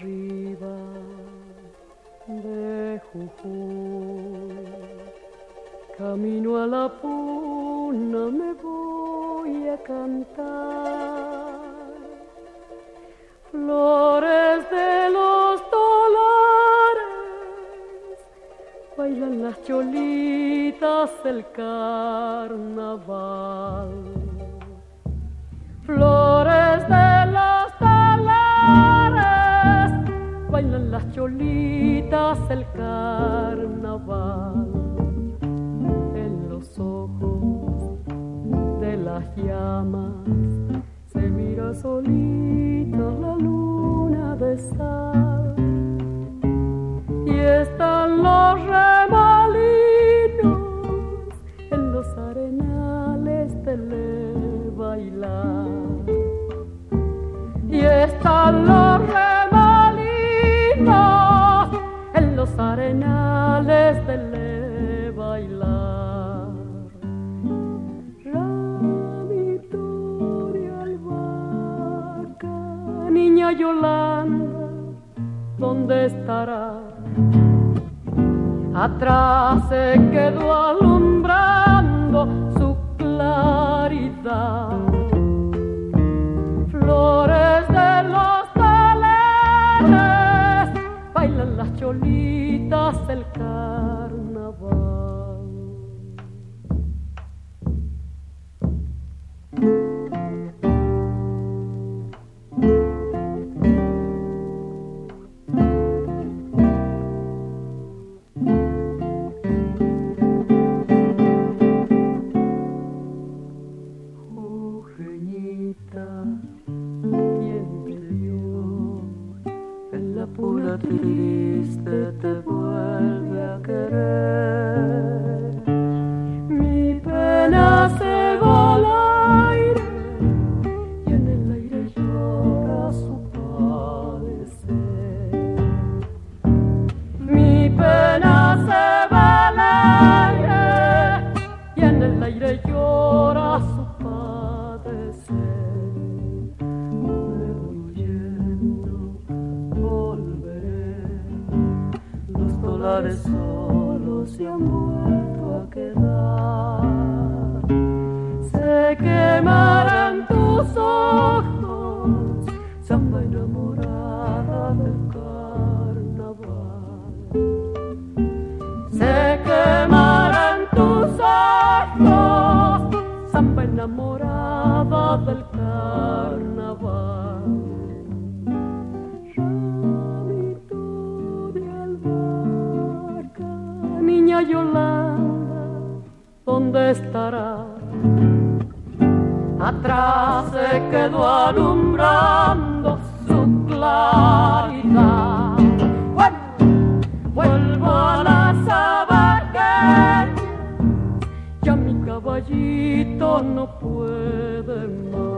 arriba de Jujuy, camino a la puna me voy a cantar. Flores de los dólares, bailan las cholitas del carnaval. Flores de los dólares, bailan las cholitas del carnaval. En los ojos de las llamas se mira solita la luna de sal, y están los remolinos en los arenales de bailar, y están los remolinos en los arenales de bailar. Ramito de albahaca, niña Yolanda, ¿dónde estará? Atrás se quedó alumbrando su claridad. Flores de los dólares, bailan las cholitas del carnaval. Triste te vuelve a querer, mi pena se va al aire y en el aire llora su padecer. Mi pena se va al aire y en el aire llora su padecer. Solos se han vuelto a quedar, se quemarán tus ojos, samba enamorada del carnaval. Se quemarán tus ojos, samba enamorada del carnaval. Niña Yolanda, ¿dónde estará? Atrás se quedó alumbrando su claridad. Bueno, vuelvo a la Sabaqueña, ya mi caballito no puede más.